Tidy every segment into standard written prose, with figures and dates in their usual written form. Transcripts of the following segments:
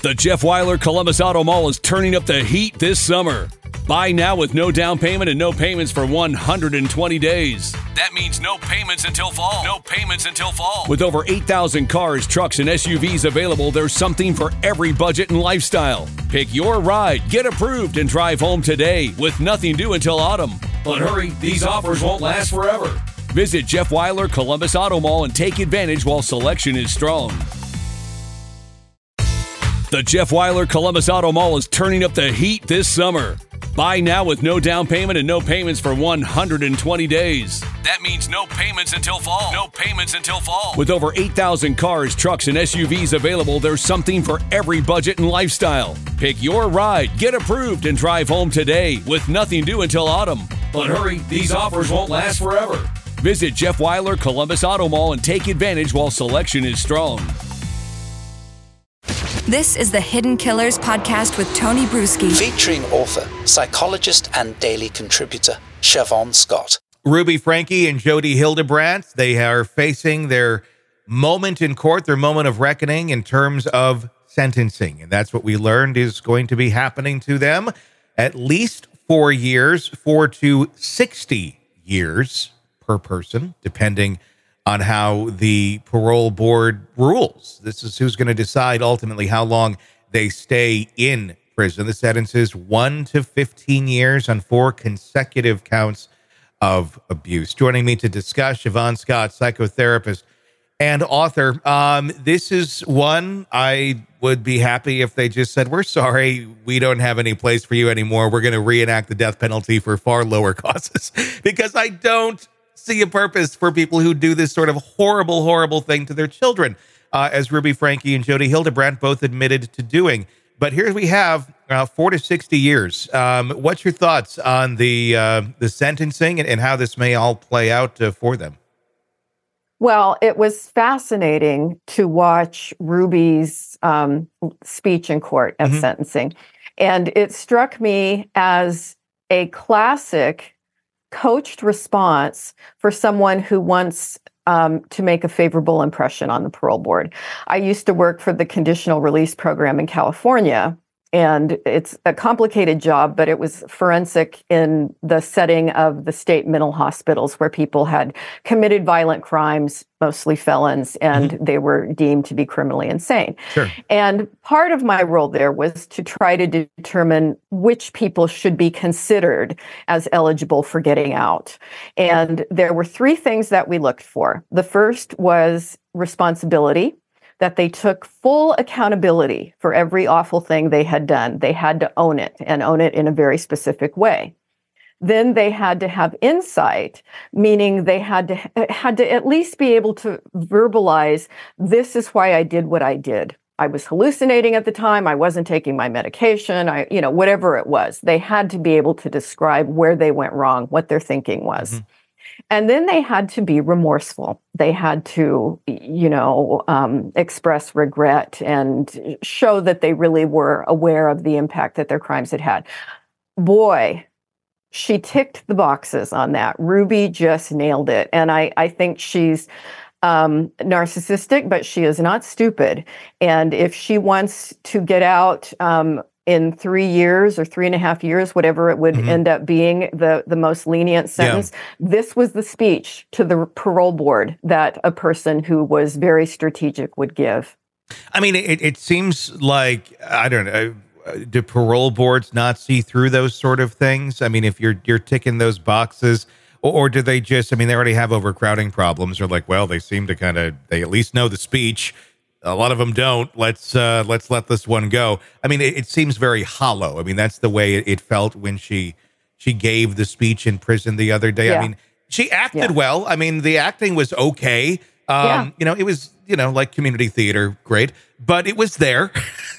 The Jeff Weiler Columbus Auto Mall is turning up the heat this summer. Buy now with no down payment and no payments for 120 days. That means no payments until fall. No payments until fall. With over 8,000 cars, trucks, and SUVs available, there's something for every budget and lifestyle. Pick your ride, get approved, and drive home today with nothing due until autumn. But hurry, these offers won't last forever. Visit Jeff Weiler Columbus Auto Mall and take advantage while selection is strong. The Jeff Weiler Columbus Auto Mall is turning up the heat this summer. Buy now with no down payment and no payments for 120 days. That means no payments until fall. No payments until fall. With over 8,000 cars, trucks, and SUVs available, there's something for every budget and lifestyle. Pick your ride, get approved, and drive home today with nothing due until autumn. But hurry, these offers won't last forever. Visit Jeff Weiler Columbus Auto Mall and take advantage while selection is strong. This is the Hidden Killers podcast with Tony Bruschi. Featuring author, psychologist, and daily contributor, Siobhan Scott. Ruby Franke and Jodi Hildebrandt, they are facing their moment in court, their moment of reckoning in terms of sentencing. And that's what we learned is going to be happening to them. At least 4 years, 4 to 60 years per person, depending on how the parole board rules. This is who's going to decide ultimately how long they stay in prison. The sentence is 1 to 15 years on 4 consecutive counts of abuse. Joining me to discuss, Siobhan Scott, psychotherapist and author. This is one I would be happy if they just said, we're sorry, we don't have any place for you anymore. We're going to reenact the death penalty for far lower causes. Because I don't see a purpose for people who do this sort of horrible, horrible thing to their children, as Ruby Franke and Jodi Hildebrandt both admitted to doing. But here we have 4 to 60 years. What's your thoughts on the sentencing and how this may all play out for them? Well, it was fascinating to watch Ruby's speech in court at sentencing. And it struck me as a classic coached response for someone who wants to make a favorable impression on the parole board. I used to work for the conditional release program in California, and it's a complicated job, but it was forensic in the setting of the state mental hospitals where people had committed violent crimes, mostly felons, and they were deemed to be criminally insane. Sure. And part of my role there was to try to determine which people should be considered as eligible for getting out. And there were 3 things that we looked for. The first was responsibility, that they took full accountability for every awful thing they had done. They had to own it and own it in a very specific way. Then they had to have insight, meaning they had to at least be able to verbalize, this is why I did what I did. I was hallucinating at the time. I wasn't taking my medication. Whatever it was, they had to be able to describe where they went wrong, what their thinking was. And then they had to be remorseful. They had to, express regret and show that they really were aware of the impact that their crimes had had. Boy, she ticked the boxes on that. Ruby just nailed it. And I think she's narcissistic, but she is not stupid. And if she wants to get out in 3 years or 3.5 years, whatever it would end up being, the most lenient sentence. Yeah. This was the speech to the parole board that a person who was very strategic would give. I mean, it seems like, I don't know, do parole boards not see through those sort of things? I mean, if you're ticking those boxes, or do they just, they already have overcrowding problems. They're like, well, they seem to they at least know the speech. A lot of them don't. Let's let this one go. It seems very hollow. That's the way it felt when she gave the speech in prison the other day. Yeah. She acted well. The acting was okay. It was, like community theater, great, but it was there.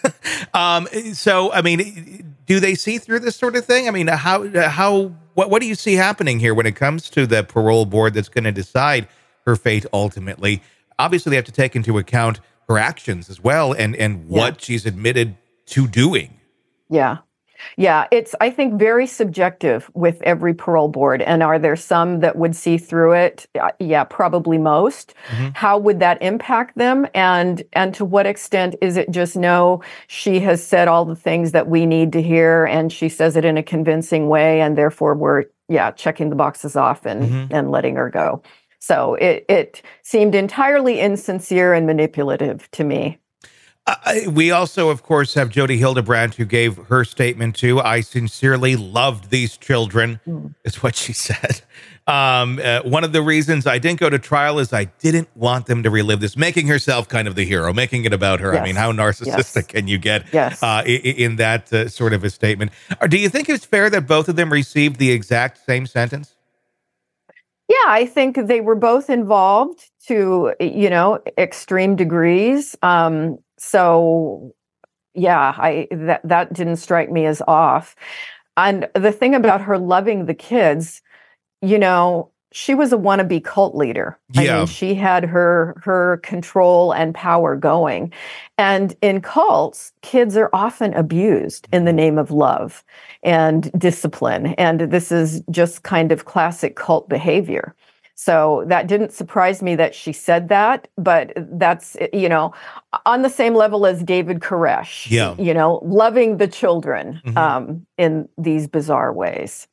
Do they see through this sort of thing? What do you see happening here when it comes to the parole board that's going to decide her fate ultimately? Obviously, they have to take into account her actions as well and what she's admitted to doing. Yeah. Yeah, it's, I think, very subjective with every parole board. And are there some that would see through it? Yeah, probably most. How would that impact them? And to what extent is it just, no, she has said all the things that we need to hear, and she says it in a convincing way, and therefore we're, checking the boxes off and letting her go. So it seemed entirely insincere and manipulative to me. We also, of course, have Jodi Hildebrandt, who gave her statement too. I sincerely loved these children, is what she said. One of the reasons I didn't go to trial is I didn't want them to relive this, making herself kind of the hero, making it about her. Yes. I mean, how narcissistic can you get in that sort of a statement? Or do you think it's fair that both of them received the exact same sentence? Yeah, I think they were both involved to, extreme degrees. So, that didn't strike me as off. And the thing about her loving the kids, she was a wannabe cult leader. Yeah. I mean, she had her control and power going. And in cults, kids are often abused in the name of love and discipline. And this is just kind of classic cult behavior. So that didn't surprise me that she said that, but that's, on the same level as David Koresh, loving the children in these bizarre ways.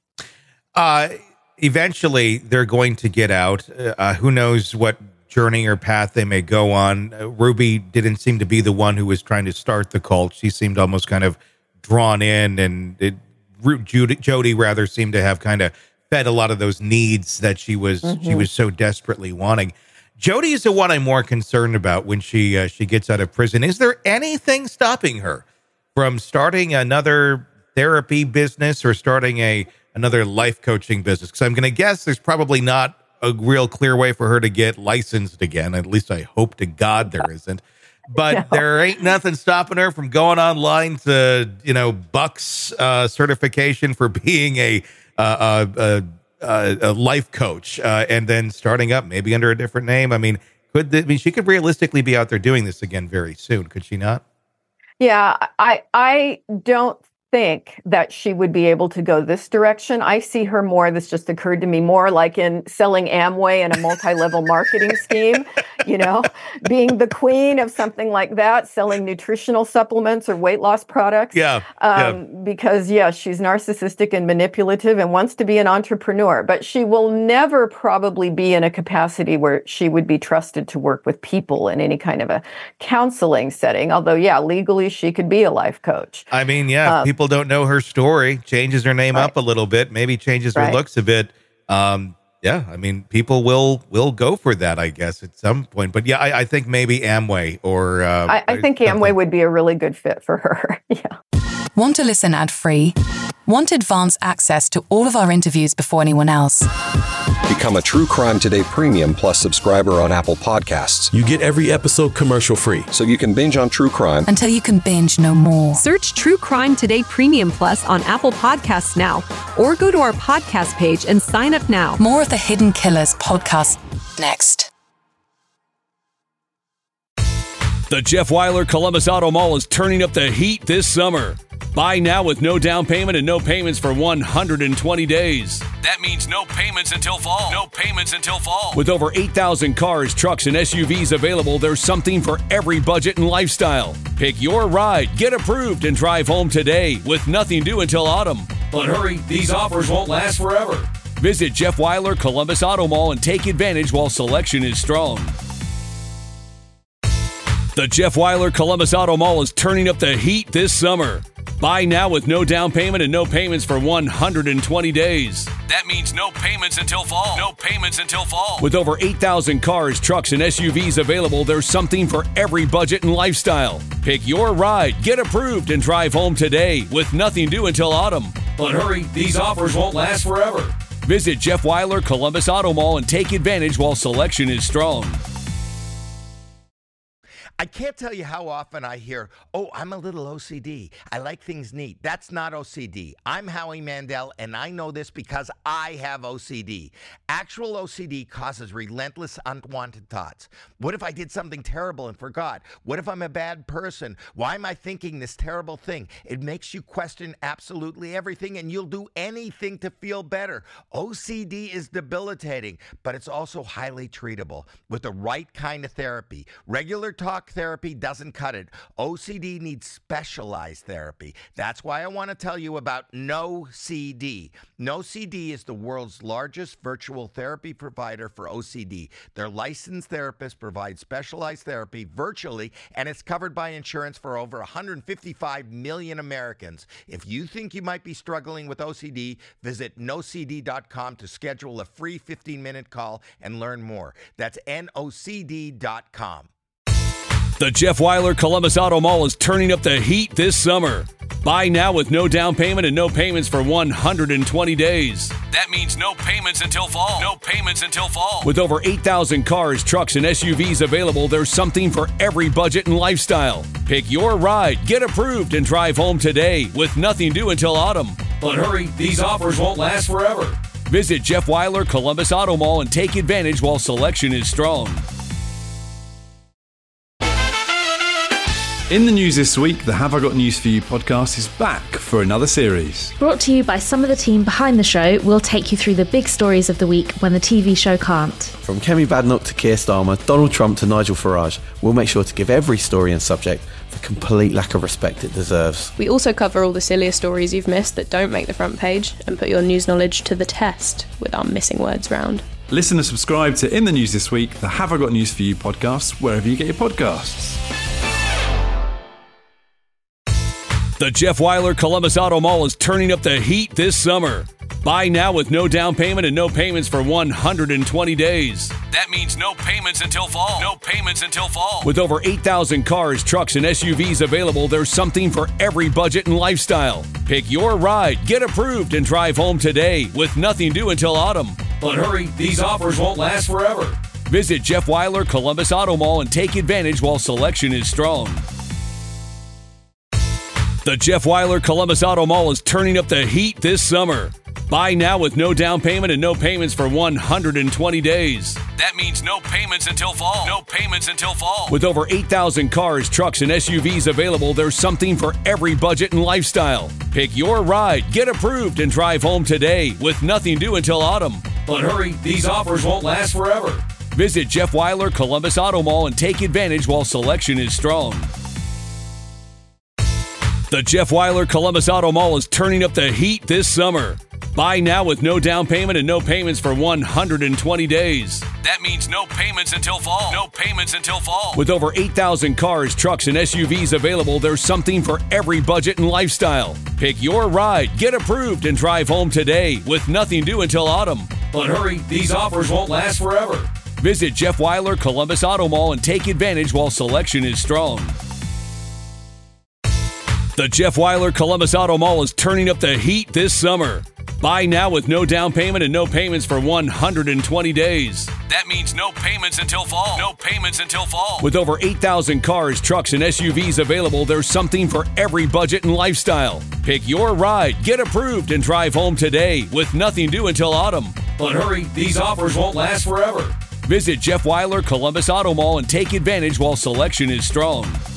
Eventually, they're going to get out. Who knows what journey or path they may go on. Ruby didn't seem to be the one who was trying to start the cult. She seemed almost kind of drawn in, and Jodi rather seemed to have kind of fed a lot of those needs that she was so desperately wanting. Jodi is the one I'm more concerned about when she gets out of prison. Is there anything stopping her from starting another therapy business or starting another life coaching business? Because I'm going to guess there's probably not a real clear way for her to get licensed again. At least I hope to God there isn't. But there ain't nothing stopping her from going online to, Buck's certification for being a life coach, and then starting up maybe under a different name. I mean, she could realistically be out there doing this again very soon, could she not? Yeah, I don't think that she would be able to go this direction. I see her more, this just occurred to me, more like in selling Amway in a multi-level marketing scheme, being the queen of something like that, selling nutritional supplements or weight loss products. Because, she's narcissistic and manipulative and wants to be an entrepreneur, but she will never probably be in a capacity where she would be trusted to work with people in any kind of a counseling setting. Although, legally she could be a life coach. I mean, people don't know her story, changes her name up a little bit, maybe changes her looks a bit. I mean, people will go for that, I guess, at some point. But I think maybe Amway or I think Amway would be a really good fit for her. Want to listen ad-free? Want advanced access to all of our interviews before anyone else? Become a True Crime Today Premium Plus subscriber on Apple Podcasts. You get every episode commercial-free. So you can binge on true crime until you can binge no more. Search True Crime Today Premium Plus on Apple Podcasts now, or go to our podcast page and sign up now. More of the Hidden Killers podcast next. The Jeff Wyler Columbus Auto Mall is turning up the heat this summer. Buy now with no down payment and no payments for 120 days. That means no payments until fall. No payments until fall. With over 8,000 cars, trucks, and SUVs available, there's something for every budget and lifestyle. Pick your ride, get approved, and drive home today with nothing due until autumn. But hurry, these offers won't last forever. Visit Jeff Wyler Columbus Auto Mall and take advantage while selection is strong. The Jeff Wyler Columbus Auto Mall is turning up the heat this summer. Buy now with no down payment and no payments for 120 days. That means no payments until fall. No payments until fall. With over 8,000 cars, trucks, and SUVs available, there's something for every budget and lifestyle. Pick your ride, get approved, and drive home today with nothing due until autumn. But hurry, these offers won't last forever. Visit Jeff Wyler Columbus Auto Mall and take advantage while selection is strong. I can't tell you how often I hear, oh, I'm a little OCD. I like things neat. That's not OCD. I'm Howie Mandel, and I know this because I have OCD. Actual OCD causes relentless, unwanted thoughts. What if I did something terrible and forgot? What if I'm a bad person? Why am I thinking this terrible thing? It makes you question absolutely everything, and you'll do anything to feel better. OCD is debilitating, but it's also highly treatable with the right kind of therapy. Regular talk therapy doesn't cut it. OCD needs specialized therapy. That's why I want to tell you about NoCD. NoCD is the world's largest virtual therapy provider for OCD. Their licensed therapists provide specialized therapy virtually, and it's covered by insurance for over 155 million Americans. If you think you might be struggling with OCD, visit nocd.com to schedule a free 15-minute call and learn more. That's nocd.com. The Jeff Weiler Columbus Auto Mall is turning up the heat this summer. Buy now with no down payment and no payments for 120 days. That means no payments until fall. No payments until fall. With over 8,000 cars, trucks, and SUVs available, there's something for every budget and lifestyle. Pick your ride, get approved, and drive home today with nothing due until autumn. But hurry, these offers won't last forever. Visit Jeff Weiler Columbus Auto Mall and take advantage while selection is strong. In the news this week, the Have I Got News For You podcast is back for another series. Brought to you by some of the team behind the show, we'll take you through the big stories of the week when the TV show can't. From Kemi Badnoch to Keir Starmer, Donald Trump to Nigel Farage, we'll make sure to give every story and subject the complete lack of respect it deserves. We also cover all the sillier stories you've missed that don't make the front page and put your news knowledge to the test with our missing words round. Listen and subscribe to In the News This Week, the Have I Got News For You podcast, wherever you get your podcasts. The Jeff Weiler Columbus Auto Mall is turning up the heat this summer. Buy now with no down payment and no payments for 120 days. That means no payments until fall. No payments until fall. With over 8,000 cars, trucks, and SUVs available, there's something for every budget and lifestyle. Pick your ride, get approved, and drive home today with nothing due until autumn. But hurry, these offers won't last forever. Visit Jeff Weiler Columbus Auto Mall and take advantage while selection is strong. The Jeff Weiler Columbus Auto Mall is turning up the heat this summer. Buy now with no down payment and no payments for 120 days. That means no payments until fall. No payments until fall. With over 8,000 cars, trucks, and SUVs available, there's something for every budget and lifestyle. Pick your ride, get approved, and drive home today with nothing due until autumn. But hurry, these offers won't last forever. Visit Jeff Weiler Columbus Auto Mall and take advantage while selection is strong. The Jeff Weiler Columbus Auto Mall is turning up the heat this summer. Buy now with no down payment and no payments for 120 days. That means no payments until fall. No payments until fall. With over 8,000 cars, trucks, and SUVs available, there's something for every budget and lifestyle. Pick your ride, get approved, and drive home today with nothing due until autumn. But hurry, these offers won't last forever. Visit Jeff Weiler Columbus Auto Mall and take advantage while selection is strong. The Jeff Weiler Columbus Auto Mall is turning up the heat this summer. Buy now with no down payment and no payments for 120 days. That means no payments until fall. No payments until fall. With over 8,000 cars, trucks, and SUVs available, there's something for every budget and lifestyle. Pick your ride, get approved, and drive home today with nothing due until autumn. But hurry, these offers won't last forever. Visit Jeff Weiler Columbus Auto Mall and take advantage while selection is strong.